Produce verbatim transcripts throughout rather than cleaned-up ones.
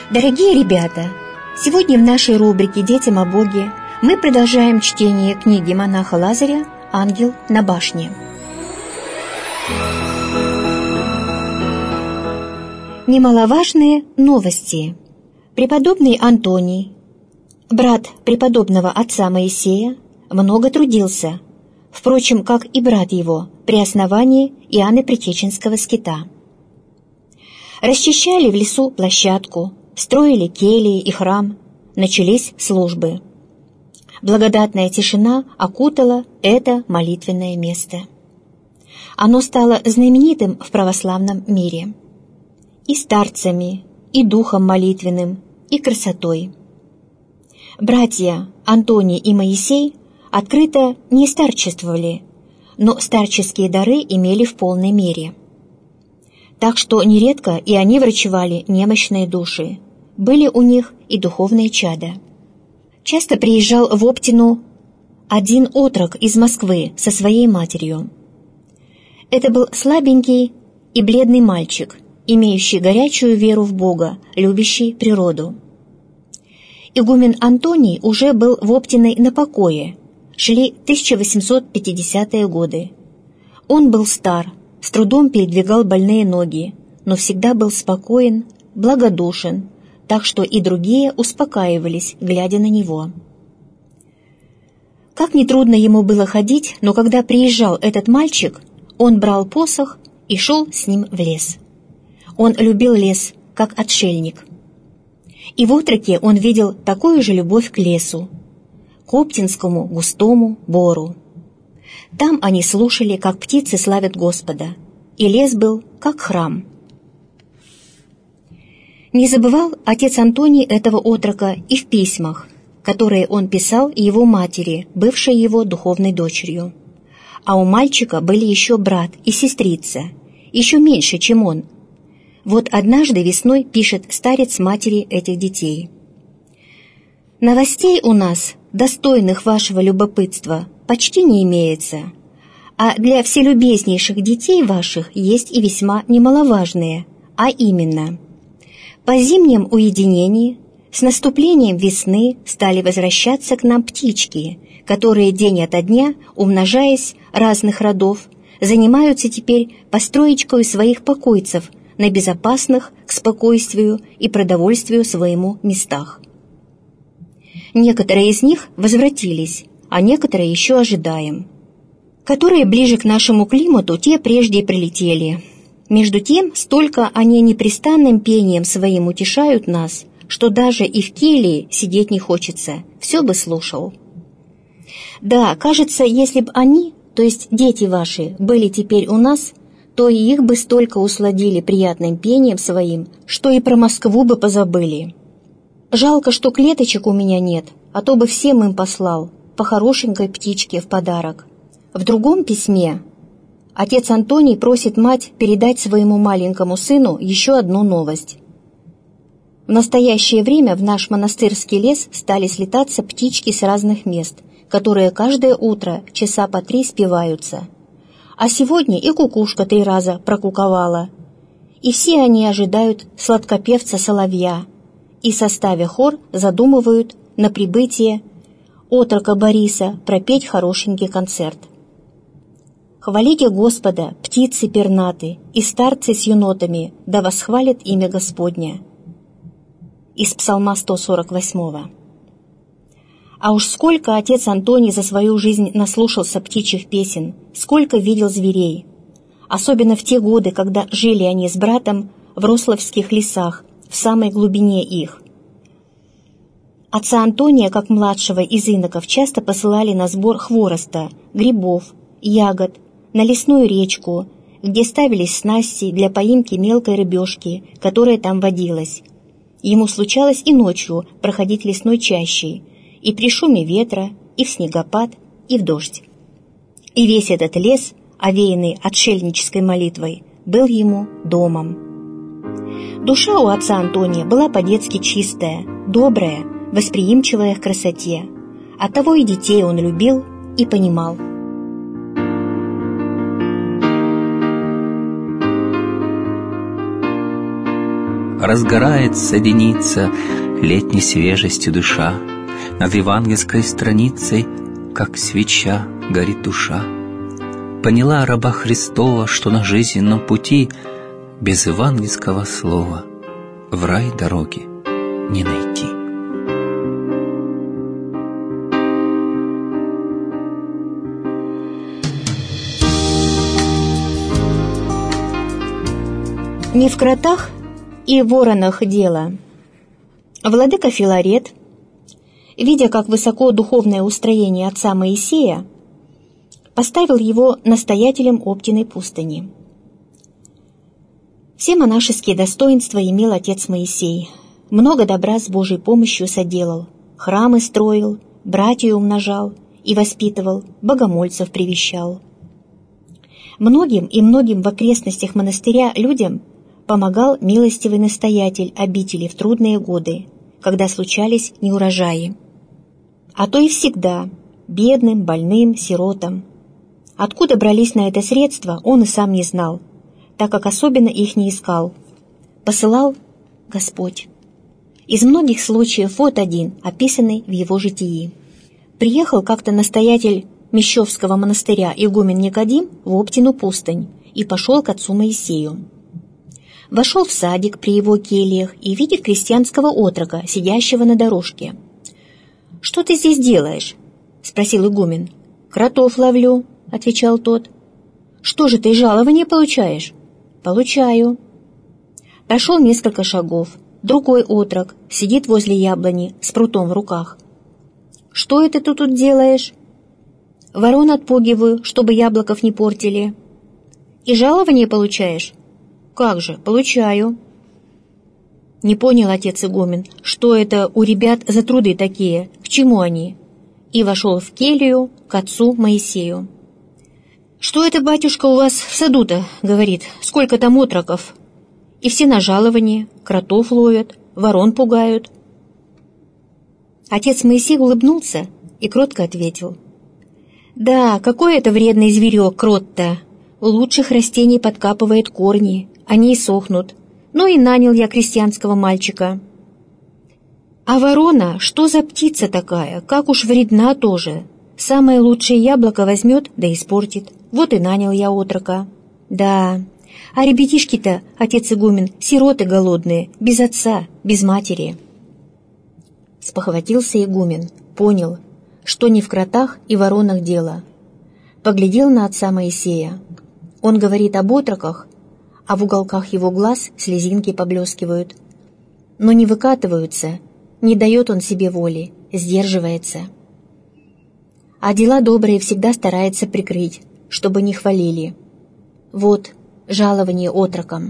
Дорогие ребята, сегодня в нашей рубрике «Детям о Боге» мы продолжаем чтение книги монаха Лазаря «Ангел на башне». Немаловажные новости. Преподобный Антоний, брат преподобного отца Моисея, много трудился, впрочем, как и брат его, при основании Иоанна Притеченского скита. Расчищали в лесу площадку, строили келии и храм, начались службы. Благодатная тишина окутала это молитвенное место. Оно стало знаменитым в православном мире. И старцами, и духом молитвенным, и красотой. Братья Антоний и Моисей открыто не старчествовали, но старческие дары имели в полной мере. Так что нередко и они врачевали немощные души, были у них и духовные чада. Часто приезжал в Оптину один отрок из Москвы со своей матерью. Это был слабенький и бледный мальчик, имеющий горячую веру в Бога, любящий природу. Игумен Антоний уже был в Оптиной на покое, шли тысяча восемьсот пятидесятые годы. Он был стар, с трудом передвигал больные ноги, но всегда был спокоен, благодушен, так что и другие успокаивались, глядя на него. Как нетрудно ему было ходить, но когда приезжал этот мальчик, он брал посох и шел с ним в лес. Он любил лес, как отшельник. И в отроке он видел такую же любовь к лесу, к оптинскому густому бору. Там они слушали, как птицы славят Господа, и лес был как храм. Не забывал отец Антоний этого отрока и в письмах, которые он писал его матери, бывшей его духовной дочерью. А у мальчика были еще брат и сестрица, еще меньше, чем он. Вот однажды весной пишет старец матери этих детей. «Новостей у нас, достойных вашего любопытства, почти не имеется, а для вселюбезнейших детей ваших есть и весьма немаловажные, а именно, по зимнем уединении с наступлением весны стали возвращаться к нам птички, которые день ото дня, умножаясь разных родов, занимаются теперь построечкой своих покойцев на безопасных к спокойствию и продовольствию своему местах. Некоторые из них возвратились, а некоторые еще ожидаем. Которые ближе к нашему климату, те прежде прилетели. Между тем, столько они непрестанным пением своим утешают нас, что даже и в келии сидеть не хочется, все бы слушал. Да, кажется, если бы они, то есть дети ваши, были теперь у нас, то и их бы столько усладили приятным пением своим, что и про Москву бы позабыли. Жалко, что клеточек у меня нет, а то бы всем им послал, по хорошенькой птичке в подарок. В другом письме отец Антоний просит мать передать своему маленькому сыну еще одну новость. В настоящее время в наш монастырский лес стали слетаться птички с разных мест, которые каждое утро часа по три спеваются. А сегодня и кукушка три раза прокуковала. И все они ожидают сладкопевца-соловья, и, составя хор, задумывают на прибытие отрока Бориса пропеть хорошенький концерт. Хвалите Господа, птицы пернаты, и старцы с енотами, да восхвалят имя Господня. Из Псалма сто сорок восьмого. А уж сколько отец Антоний за свою жизнь наслушался птичьих песен, сколько видел зверей, особенно в те годы, когда жили они с братом в Рославских лесах, в самой глубине их. Отца Антония, как младшего из иноков, часто посылали на сбор хвороста, грибов, ягод, на лесную речку, где ставились снасти для поимки мелкой рыбешки, которая там водилась. Ему случалось и ночью проходить лесной чащей, и при шуме ветра, и в снегопад, и в дождь. И весь этот лес, овеянный отшельнической молитвой, был ему домом. Душа у отца Антония была по-детски чистая, добрая, восприимчивая к красоте. Оттого и детей он любил и понимал. разгорается деница летней свежестью душа. Над евангельской страницей, как свеча, горит душа. Поняла раба Христова, что на жизненном пути без евангельского слова в рай дороги не найти. Не в кротах и воронах дело. Владыка Филарет, видя, как высоко духовное устроение отца Моисея, поставил его настоятелем Оптиной пустыни. Все монашеские достоинства имел отец Моисей, много добра с Божьей помощью соделал, храмы строил, братью умножал и воспитывал, богомольцев привещал. Многим и многим в окрестностях монастыря людям помогал милостивый настоятель обители в трудные годы, когда случались неурожаи. А то и всегда бедным, больным, сиротам. Откуда брались на это средства, он и сам не знал, так как особенно их не искал. Посылал Господь. Из многих случаев вот один, описанный в его житии. Приехал как-то настоятель Мещовского монастыря игумен Никодим в Оптину пустынь и пошел к отцу Моисею. Вошел в садик при его кельях и видит крестьянского отрока, сидящего на дорожке. «Что ты здесь делаешь?» — спросил игумен. «Кротов ловлю», — отвечал тот. «Что же ты жалование получаешь?» «Получаю». Прошел несколько шагов. Другой отрок сидит возле яблони с прутом в руках. «Что это ты тут делаешь?» «Ворон отпугиваю, чтобы яблоков не портили». «И жалование получаешь?» «Как же, получаю». Не понял отец игумен, что это у ребят за труды такие, к чему они, и вошел в келью к отцу Моисею. «Что это, батюшка, у вас в саду-то?» — говорит. «Сколько там отроков? И все на жалование, кротов ловят, ворон пугают». Отец Моисей улыбнулся и кротко ответил. «Да, какой это вредный зверек, крот-то! У лучших растений подкапывает корни, они и сохнут. Ну и нанял я крестьянского мальчика». «А ворона, что за птица такая? Как уж вредна тоже. Самое лучшее яблоко возьмет, да испортит. Вот и нанял я отрока». «Да, а ребятишки-то, отец игумен, сироты голодные, без отца, без матери». Спохватился игумен, понял, что не в кротах и воронах дело. Поглядел на отца Моисея. Он говорит об отроках, а в уголках его глаз слезинки поблескивают. Но не выкатываются, не дает он себе воли, сдерживается. А дела добрые всегда старается прикрыть, чтобы не хвалили. Вот жалование отрокам.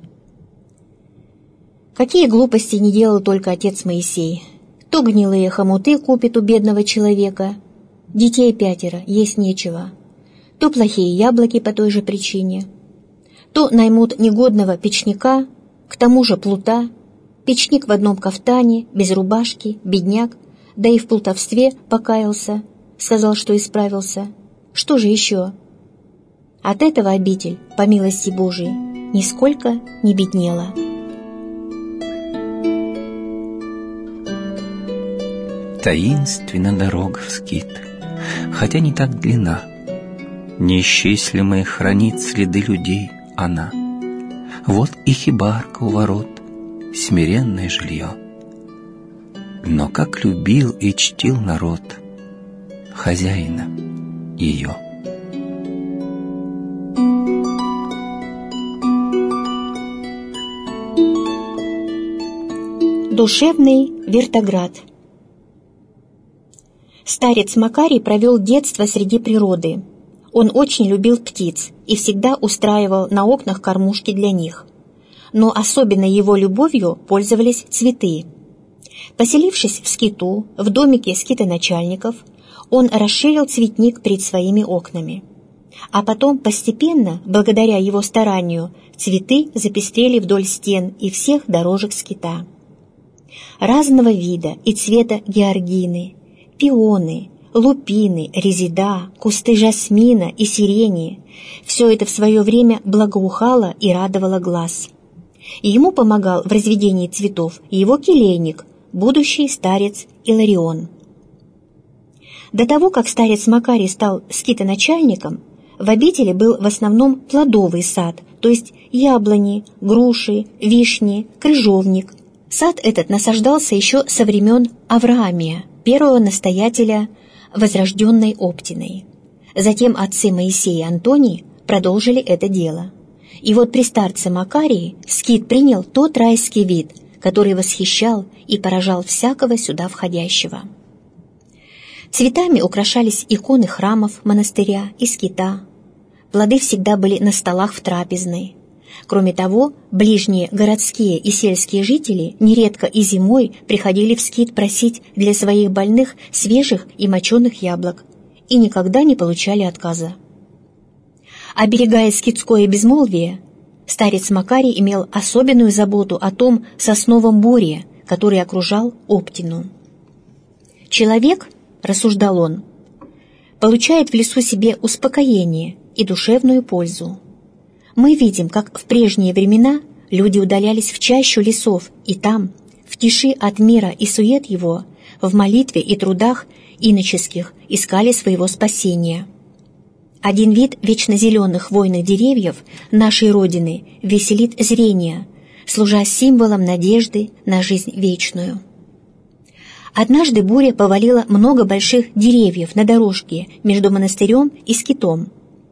Какие глупости не делал только отец Моисей. То гнилые хомуты купит у бедного человека, детей пятеро, есть нечего, то плохие яблоки по той же причине, то наймут негодного печника, к тому же плута, печник в одном кафтане, без рубашки, бедняк, да и в плутовстве покаялся, сказал, что исправился. Что же еще? От этого обитель, по милости Божией, нисколько не беднела. Таинственна дорога в скит, хотя не так длинна. Неисчислимые хранит следы людей она. Вот и хибарка у ворот, смиренное жилье. Но как любил и чтил народ хозяина ее. Душевный вертоград. Старец Макарий провел детство среди природы. Он очень любил птиц и всегда устраивал на окнах кормушки для них. Но особенно его любовью пользовались цветы. Поселившись в скиту, в домике скитоначальников, он расширил цветник перед своими окнами. А потом постепенно, благодаря его старанию, цветы запестрели вдоль стен и всех дорожек скита. Разного вида и цвета георгины, пионы, лупины, резида, кусты жасмина и сирени — все это в свое время благоухало и радовало глаз. и ему помогал в разведении цветов его келейник, будущий старец Иларион. До того, как старец Макарий стал скитоначальником, в обители был в основном плодовый сад, то есть яблони, груши, вишни, крыжовник. Сад этот насаждался еще со времен Авраамия, первого настоятеля возрожденной Оптиной. Затем отцы Моисей и Антоний продолжили это дело. И вот при старце Макарии скит принял тот райский вид, который восхищал и поражал всякого сюда входящего. Цветами украшались иконы храмов, монастыря и скита. Плоды всегда были на столах в трапезной. Кроме того, ближние городские и сельские жители нередко и зимой приходили в скит просить для своих больных свежих и моченых яблок и никогда не получали отказа. Оберегая скитское безмолвие, старец Макарий имел особенную заботу о том сосновом боре, который окружал Оптину. «Человек, — рассуждал он, — получает в лесу себе успокоение и душевную пользу. Мы видим, как в прежние времена люди удалялись в чащу лесов, и там, в тиши от мира и сует его, в молитве и трудах иноческих искали своего спасения. Один вид вечно зеленых хвойных деревьев нашей Родины веселит зрение, служа символом надежды на жизнь вечную. Однажды буря повалила много больших деревьев на дорожке между монастырем и скитом.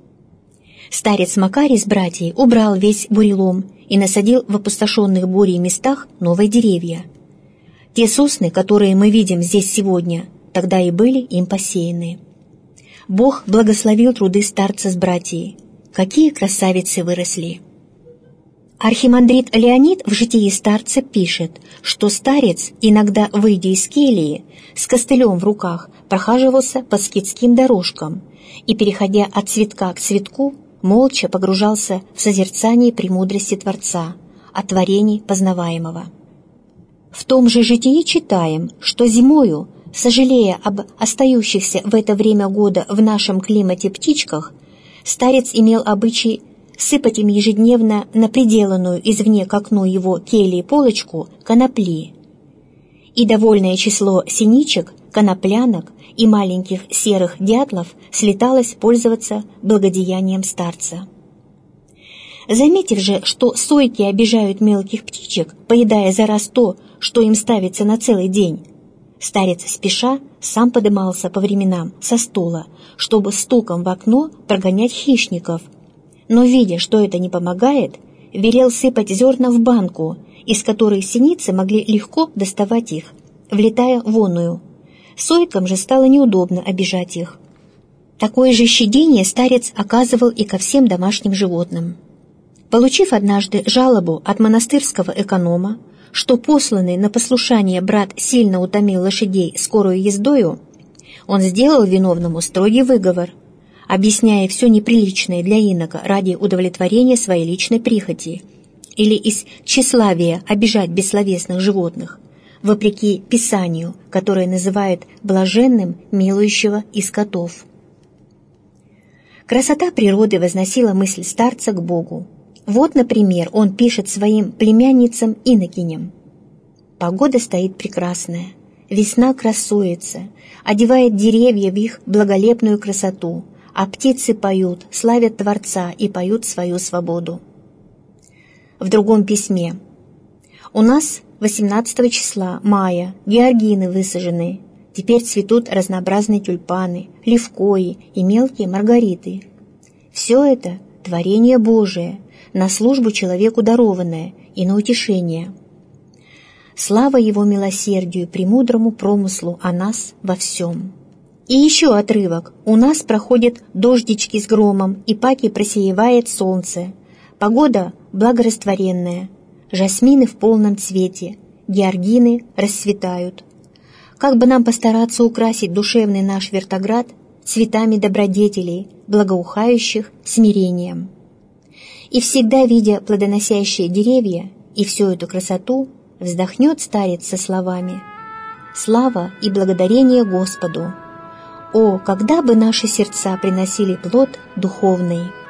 Старец Макарий с братьей убрал весь бурелом и насадил в опустошенных бурей местах новые деревья. Те сосны, которые мы видим здесь сегодня, тогда и были им посеяны. Бог благословил труды старца с братьей. Какие красавицы выросли! Архимандрит Леонид в житии старца пишет, что старец, иногда выйдя из келии, с костылем в руках прохаживался по скитским дорожкам и, переходя от цветка к цветку, молча погружался в созерцание премудрости Творца, о творении познаваемого. В том же житии читаем, что зимою, сожалея об остающихся в это время года в нашем климате птичках, старец имел обычай сыпать им ежедневно на приделанную извне к окну его келии полочку конопли. И довольное число синичек, коноплянок и маленьких серых дятлов слеталось пользоваться благодеянием старца. Заметив же, что сойки обижают мелких птичек, поедая за раз то, что им ставится на целый день, старец спеша сам подымался по временам со стула, чтобы стуком в окно прогонять хищников, но, видя, что это не помогает, велел сыпать зерна в банку, из которой синицы могли легко доставать их, влетая в оную. Сойкам же стало неудобно обижать их. Такое же щадение старец оказывал и ко всем домашним животным. Получив однажды жалобу от монастырского эконома, что посланный на послушание брат сильно утомил лошадей скорую ездою, он сделал виновному строгий выговор, объясняя все неприличное для инока ради удовлетворения своей личной прихоти или из тщеславия обижать бессловесных животных, вопреки Писанию, которое называет блаженным милующего и скотов. Красота природы возносила мысль старца к Богу. Вот, например, он пишет своим племянницам-инокиням: «Погода стоит прекрасная, весна красуется, одевает деревья в их благолепную красоту, а птицы поют, славят Творца и поют свою свободу». В другом письме: «У нас восемнадцатого числа мая георгины высажены, теперь цветут разнообразные тюльпаны, левкои и мелкие маргариты. Все это творение Божие, на службу человеку дарованное и на утешение. Слава Его милосердию, премудрому промыслу о нас во всем». И еще отрывок: «У нас проходят дождички с громом, и паки просеивает солнце. Погода благорастворенная, жасмины в полном цвете, георгины расцветают. Как бы нам постараться украсить душевный наш Вертоград цветами добродетелей, благоухающих смирением». И всегда, видя плодоносящие деревья и всю эту красоту, вздохнет старец со словами: «Слава и благодарение Господу! О, когда бы наши сердца приносили плод духовный!»